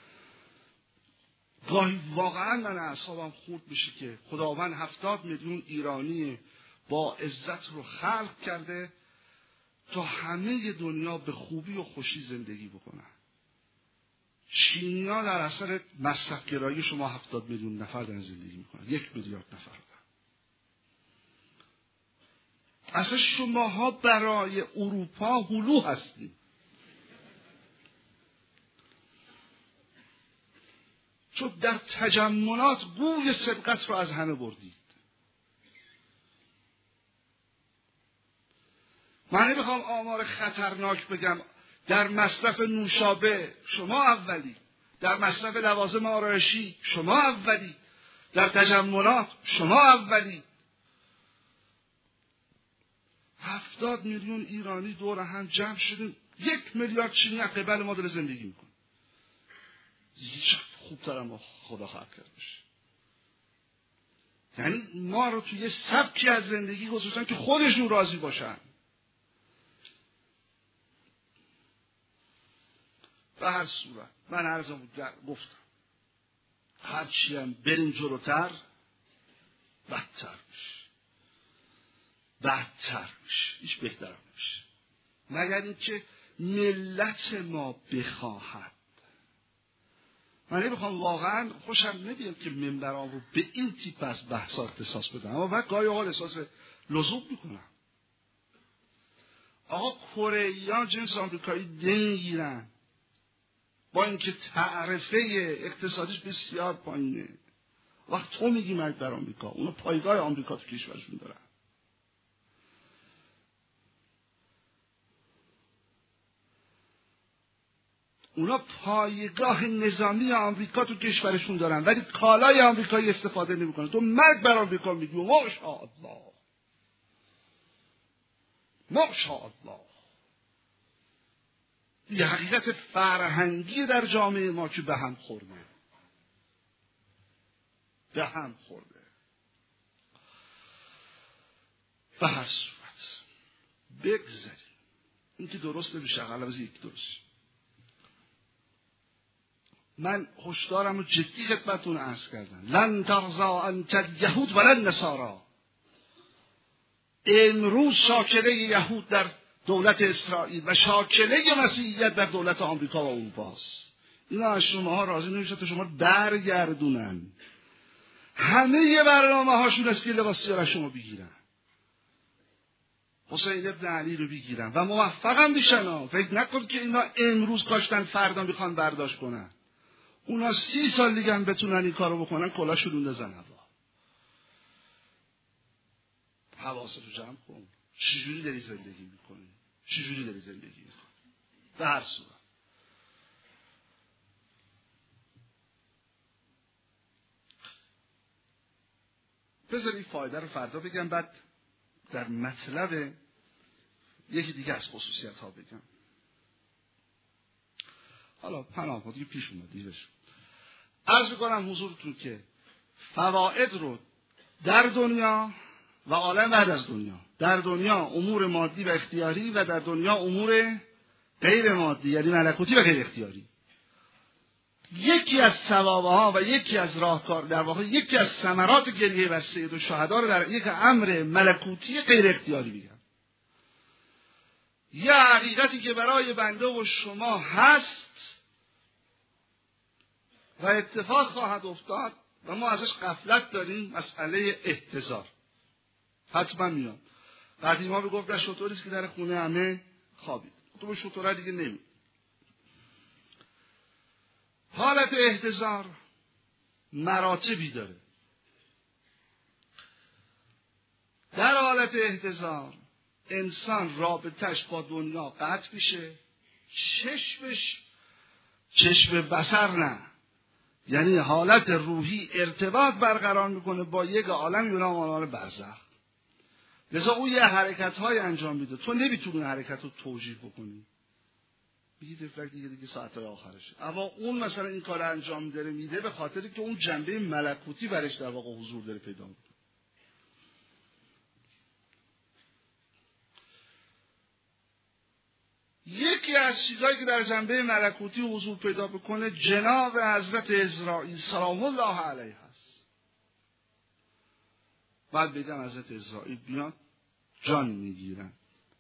گاهی واقعا من اعصابم خورد میشه که خداوند هفتاد میلیون ایرانی با عزت رو خلق کرده تا همه دنیا به خوبی و خوشی زندگی بکنن. چینی‌ها در اثر مصرف گرایی شما هفتاد میلیون نفر دارن زندگی میکنن، یک میلیارد نفر دارن. اصلا شماها برای اروپا هلو هستید. چون در تجملات بوی سبقت رو از همه بردید. من نمیخوام آمار خطرناک بگم. در مصرف نوشابه شما اولی، در مصرف لوازم آرایشی شما اولی، در تجملات شما اولی. هفتاد میلیون ایرانی دور هم جمع شدیم، یک میلیارد چینی از قبل ما داره زندگی میکنه. هیچ خوبتر ما خدا خلق کرده باشه. یعنی ما رو توی سبکی از زندگی گذاشتن که خودشون راضی باشن. به هر صورت من عرضم گفتم هرچی هم بریم جلوتر بدتر میشه، بدتر میشه، هیچ بهتر نمیشه. مگر اینکه ملت ما بخواهد. من نمیخوام، واقعا خوشم نمیاد که منبرام رو به این تیپ از بحثا اختصاص بدم، اما بعد گاهی اوقات احساس لزوم میکنم. آقا کره‌ای‌ها جنس آمریکایی نمیگیرن با اینکه تعرفه اقتصادیش بسیار پایینه. وقت تو میگی مرگ بر آمریکا، اونا پایگاه آمریکا تو کشورشون دارن. اونا پایگاه نظامی آمریکا تو کشورشون دارن ولی کالای آمریکایی استفاده نمیکنن. تو مرگ بر آمریکا میگی ماشاءالله ماشاءالله. یه حقیقت فرهنگی در جامعه ما که به هم خورده، به هم خورده. به هر صورت بگذاریم این که درست نمیشه، اقل از یک درست. من هشدارم رو جدی خدمتتون عرض کردم. لن ترضی عنک الیهود ولن نصارا. امروز شاکله یهود در دولت اسرائیل و شاکله مسیحیت در دولت آمریکا و اروپاست. اینا از شماها راضی نمیشه تا شما برگردونن. همه برنامه هاشون است که لباس سیاه شما بگیرن، حسین ابن علی رو بگیرن و موفقم بشن. فکر نکن که اینا امروز کاشتن فردا میخوان برداشت کنن. اونا سی سال دیگه هم بتونن این کارو بکنن، کلاشون بزنن هوا. حواستو جمع کن. چجوری داری زندگی میکنی؟ چجوری داری زندگی میکنی؟ به هر صورت بذار این فایده رو فردا بگم، بعد در مطلب یکی دیگه از خصوصیت ها بگم. حالا پناه دیگه پیش اومد دیگه بشون عرض میکنم حضورتون که فواید رو در دنیا و عالم بعد از دنیا، در دنیا امور مادی و اختیاری و در دنیا امور غیر مادی یعنی ملکوتی و غیر اختیاری، یکی از ثوابها و یکی از راهکار، در واقع یکی از ثمرات گریه بر سید الشهدا رو در یک امر ملکوتی غیر اختیاری میگم. یه حقیقتی که برای بنده و شما هست و اتفاق خواهد افتاد و ما ازش غفلت داریم. مسئله احتضار حتما میاد. قدیما به گفت در شطوریست که در خونه همه خوابید، تو به شطوره دیگه نمی. حالت احتضار مراتبی داره. در حالت احتضار انسان رابطش با دنیا قطع میشه، چشمش چشم بصر نه، یعنی حالت روحی ارتباط برقرار میکنه با یک عالم یونان عالم برزخ. لذا او یه حرکت های انجام میده، تو نمیتونی حرکت رو توجیه بکنی، میگی تفلک دیگه دیگه ساعت های آخرشه. اما اون مثلا این کار انجام داره میده به خاطری که اون جنبه ملکوتی برش در واقع حضور داره پیدا میکنه. یکی از چیزهایی که در جنبه ملکوتی حضور پیدا بکنه جناب حضرت عزرائیل سلام الله علیه هست. بعد بگم حضرت عزرائیل بیان جان میگیرن.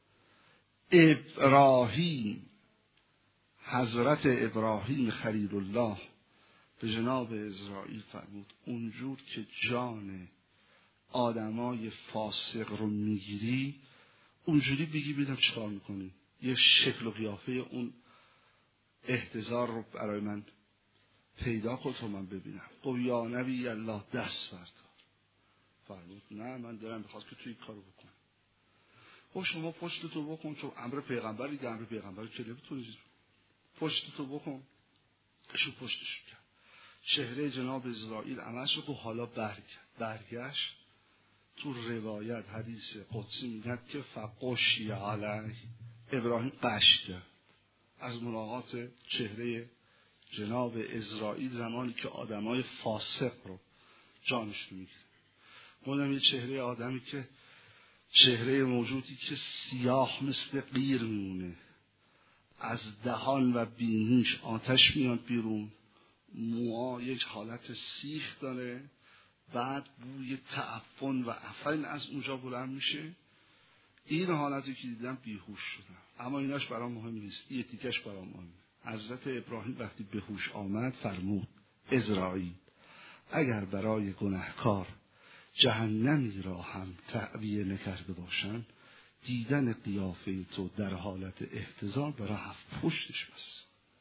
ابراهیم، حضرت ابراهیم خلیل الله به جناب عزرائیل فرمود اونجور که جان آدمای فاسق رو میگیری اونجوری بگی بیدم چکار میکنی، یه شکل و قیافه اون احتضار رو برای من پیدا کن تا من ببینم. گفت یا نبی الله دست بردار. فرمود نه من دارم میخواست که توی کارو بکن. خب شما پشتتو بکن، چون امر پیغمبر دیگه، امر پیغمبر که نمیتونی، پشتتو بکن. شو پشتش کرد. چهره جناب عزرائیل عملش رو حالا برگشت. برگشت تو روایت حدیث قدسی میگن که فقشی علیه، ابراهیم قش کرد از ملاقات چهره جناب عزرائیل زمانی که آدمای فاسق رو جانش رو میگیره. اونم یه چهره آدمی که چهره موجودی که سیاه مثل قیر میمونه، از دهان و بینیش آتش میاد بیرون، موها یک حالت سیخ داره، بعد بوی تعفن و عفن از اونجا بلند میشه. این حالتی که دیدم بیهوش شدم، اما ایناش برام مهم نیست، این تیکش برام مهمه. حضرت ابراهیم وقتی به هوش آمد فرمود عزرائیل اگر برای گناهکار جهنمی را هم تعبیه نکرده باشن، دیدن قیافه تو در حالت احتضار برای هفت پشتش بس.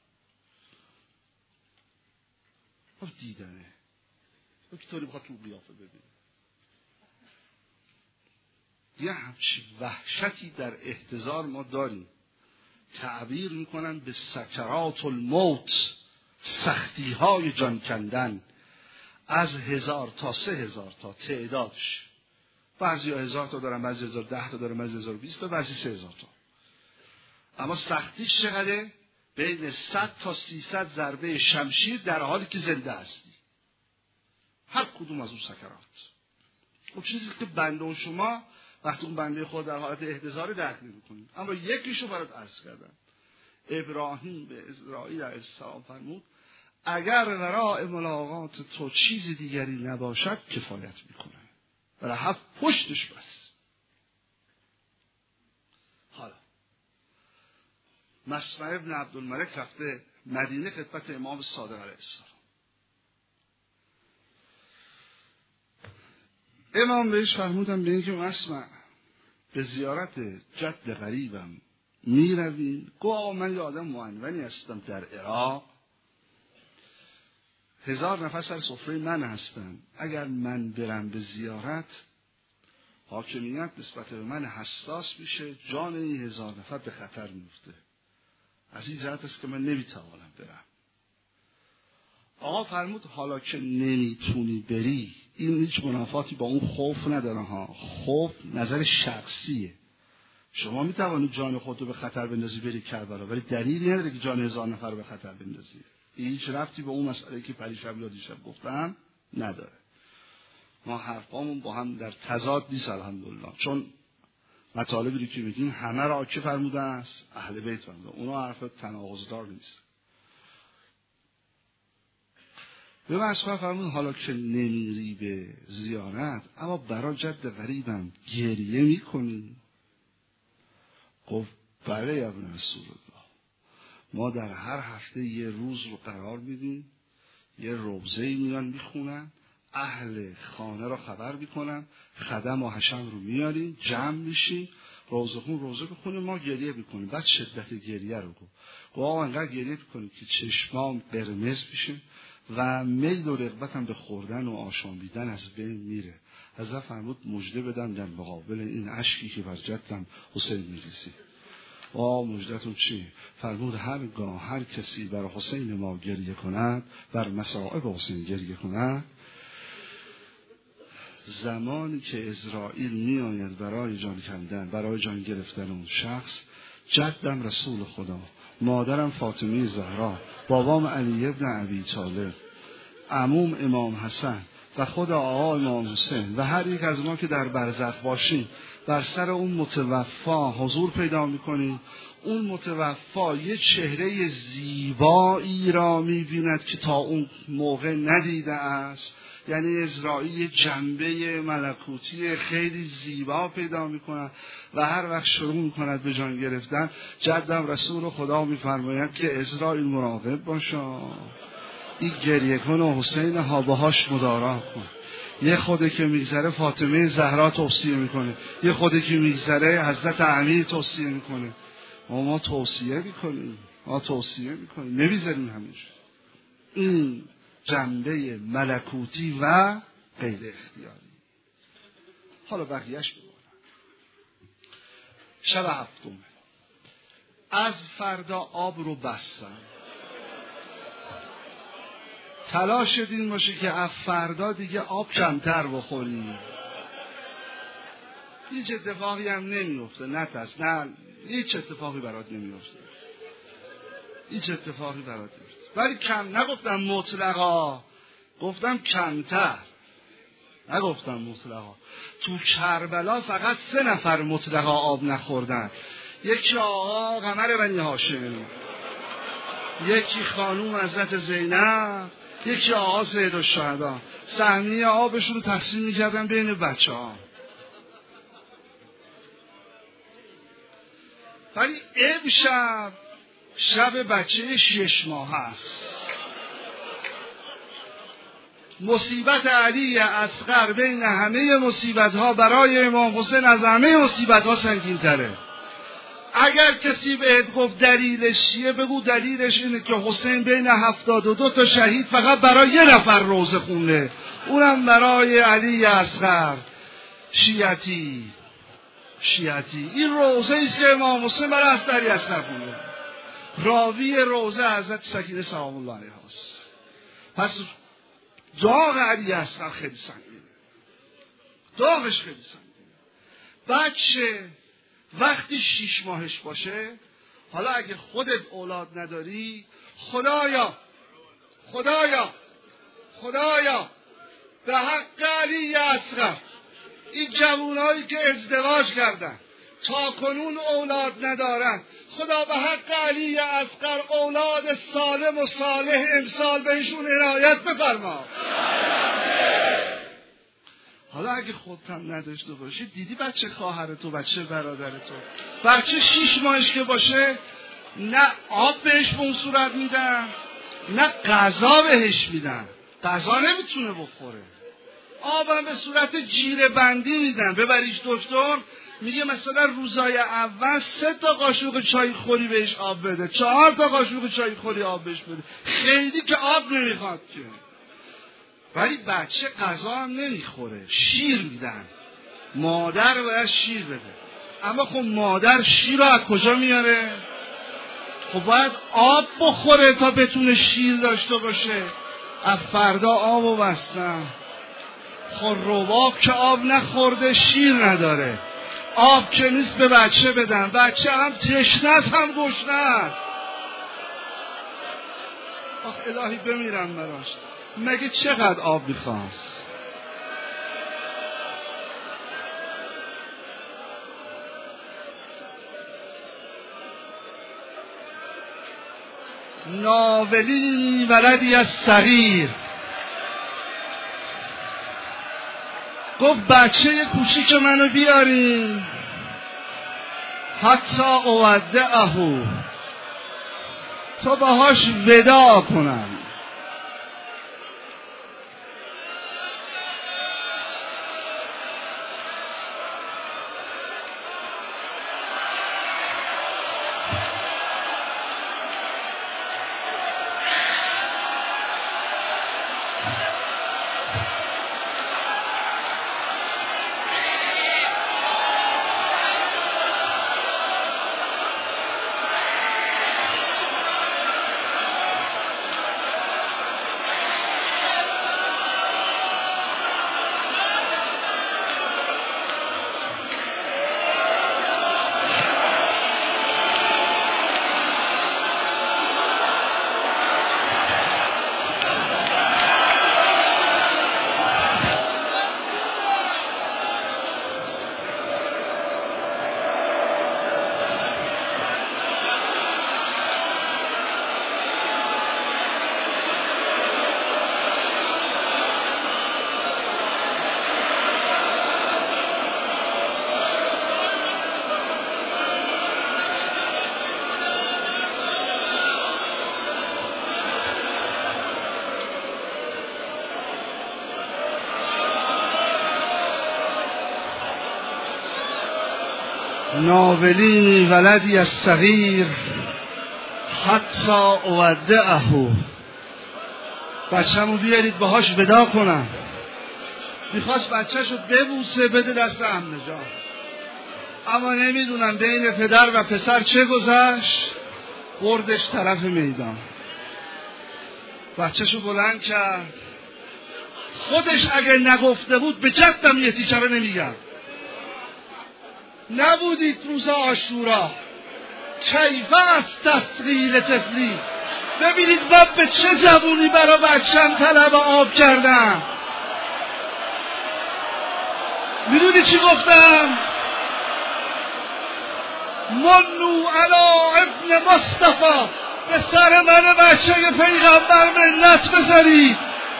خب دیدنه تو که طوری بخواد تو قیافه ببینه. یه همچی وحشتی در احتضار ما داریم، تعبیر میکنن به سکرات الموت، سختی های جان کندن، از هزار تا سه هزار تا تعدادش. بعضی ها هزار تا دارن، بعضی هزار ده تا دارن، بعضی هزار بیست تا، بعضی سه هزار تا. اما سختیش چقدره؟ بین صد تا سیصد ضربه شمشیر در حالی که زنده هستی. هر کدوم از اون سکرات. خب چیزی که بنده و شما وقتی اون بنده خود در حالت احتضار درک نمی‌کنید. اما یکیشو برات عرض کردم. ابراهیم به عزرائیل علیه السلام فرمود اگر ورای ملاقات تو چیز دیگری نباشد کفایت میکنه. برای هفت پشتش بس. حالا مسمع ابن عبدالملک رفته مدینه خدمت امام صادق علیه السلام. امام بهش فرمودن به اینکه مسمع به زیارت جد غریبم می رویم. گو آقا من یه آدم معنونی هستم در عراق، هزار نفر سر سفره من هستن، اگر من برم به زیارت حاکمیت نسبت به من حساس میشه، جان این هزار نفر به خطر میفته. از این جهت است که من نمیتوانم برم. آقا فرمود حالا که نمیتونی بری، این هیچ منافاتی با اون خوف نداره ها. خوف نظر شخصیه. شما میتوانید جان خود رو به خطر بندازی بری کربلا، ولی دلیلی نداره که جان هزار نفر رو به خطر بندازی. هیچ ربطی به اون مسئله که پریشب یا دیشب گفتم نداره. ما حرفامون با هم در تضاد نیست الحمدلله، چون مطالبی رو که میگیم همه را که فرموده است اهل بیت فرموده، اونا حرف تناقض‌دار نیست. به مسئله فرمود حالا که نمیری به زیارت اما برای جد غریبم گریه میکنی؟ گفت بله یا ابن رسول الله، ما در هر هفته یه روز رو قرار میدیم، یه روزه‌ای میان میخونن، اهل خانه رو خبر میکنم، خدم و حشم رو میاریم، جمع میشیم، روزه خون روزه بخونیم، ما گریه بکنیم. بعد شدت گریه رو گفت گفت آقا انقدر گریه بکنیم که چشمام قرمز بشه و میل و رغبتم به خوردن و آشامیدن از بین میره. حضرت فرمود مژده بدم در مقابل این اشکی که بر جدم حسین میریزی. آه مژدتون چی؟ فرمود هرگاه هر کسی بر حسین ما گریه کند، بر مصائب حسین گریه کند، زمانی که عزرائیل می آید برای جان کندن، برای جان گرفتن اون شخص، جدم رسول خدا، مادرم فاطمه زهرا، بابام علی ابن ابی طالب، عموم امام حسن و خود آقا امام حسین و هر یک از ما که در برزخ باشیم، بر سر اون متوفا حضور پیدا میکنیم. اون متوفا یه چهره زیبایی را میبیند که تا اون موقع ندیده است. یعنی عزرائیل جنبه ملکوتی خیلی زیبا پیدا میکند و هر وقت شروع میکند به جان گرفتن، جدم رسول خدا میفرماید که عزرائیل مراقب باشه، این گریه کن و حسین ها باهاش مدارا کن. یه خوده که میگذره فاطمه زهرا توصیه میکنه، یه خوده که میگذره حضرت امیر توصیه میکنه. ما ما توصیه میکنیم، ما توصیه میکنیم، نمیذاریم همیشه. این جنبه ملکوتی و غیر اختیاری. حالا بقیهش بگم. شب هفتم از فردا آب رو بستن. تلاش دین باشه که از فردا دیگه آب کمتر بخوری. هیچ اتفاقی هم نمیفته، نه ترس، نه هیچ اتفاقی برات نمیفته، هیچ اتفاقی برات نمیفته. ولی کم نگفتم مطلقا، گفتم کمتر، نگفتم مطلقا. تو کربلا فقط سه نفر مطلقا آب نخوردن. یکی آقا قمر بنی هاشم، یکی خانوم حضرت زینب، یکی آقا سید الشهدا. سهمیه آبشون رو تقسیم میکردن بین بچه ها. ولی امشب شب بچه شش ماه هست. مصیبت علی اصغر بین همه مصیبت ها برای امام حسین از همه مصیبت ها سنگین تره. اگر کسی بهت گفت دلیلش چیه، بگو دلیلش اینه که حسین بین هفتاد و دو تا شهید فقط برای یه نفر روزه خونده، اونم برای علی اصغر شیعتی. شیعتی این روزه ایست که امام حسین برای علی اصغر خونده. راوی روزه حضرت سکینه سلام الله علیها است. پس داغ علی اصغر خیلی سنگینه، داغش خیلی سنگینه. بچه وقتی شیش ماهش باشه، حالا اگه خودت اولاد نداری، خدایا خدایا خدایا به حق علی اصغر این جوانایی که ازدواج کردن تا کنون اولاد ندارن، خدا به حق علی اصغر اولاد سالم و صالح امسال بهشون عنایت بفرما. حالا اگه خودت هم نداشته باشی، دیدی بچه خواهر تو، بچه برادر تو، بچه شیش ماهش که باشه، نه آب بهش به اون صورت میدن، نه غذا بهش میدن، غذا نمیتونه بخوره، آبم به صورت جیره بندی میدن. ببریش دکتر، میگه مثلا روزای اول سه تا قاشق چای خوری بهش آب بده، چهار تا قاشق چای خوری آب بهش بده، خیلی که آب نمیخواد که. ولی بچه غذا هم نمیخوره، شیر میدن، مادر باید شیر بده. اما خب مادر شیر رو از کجا میاره؟ خب باید آب بخوره تا بتونه شیر داشته باشه. از فردا آب بستن. خب رباب که آب نخورده شیر نداره، آب که نیست به بچه بدن، بچه هم تشنه است هم گشنه است. آخ الهی بمیرم براش، مگه چقدر آب میخواست؟ ناولی ولدی از صغیر، گفت بچه کوچیک منو بیارین حتی اودعهو، تا باهاش وداع کنم. ناولینی ولدی از صغیر حتی اودعه، بچه‌مو بیارید باهاش ودا کنم. میخواست بچه‌شو ببوسه بده دست عمه جان، اما نمیدونم بین پدر و پسر چه گذشت، بردش طرف میدان. بچه‌شو بلند کرد، خودش اگه نگفته بود به جدم یه تیکه رو نمیگم. نبودید روز عاشورا، کیفه از تسقیل طفلی. ببینید من به چه زبونی برا بچم طلب آب کردم. میدونی چی گفتم؟ منو علی ابن مصطفی، به سر من بچه پیغمبر منت بذارید،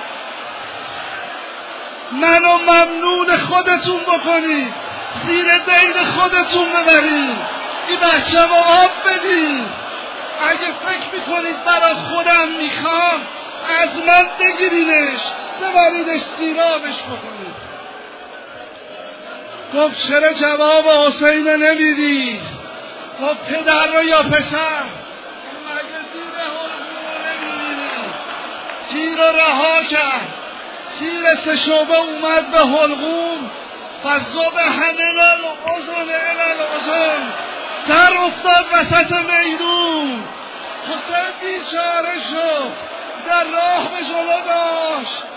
منو ممنون خودتون بکنید، زیر دین خودتون ببرید، این بچه رو آب بدید. اگه فکر میکنید برای خودم میخوام، از من بگیرینش ببریدش زیرابش بکنید. گفت چرا جواب حسین نمیدی؟ گفت پدر رو یا پسر؟ مگه زیر حلقوم رو نمیبینی؟ تیر رو رها کرد، تیر سه شعبه اومد به حلقوم، فضا به همه الازن الازن، سر افتاد وسط میدون. حسین بیچاره شد، در راه به جلو داشت،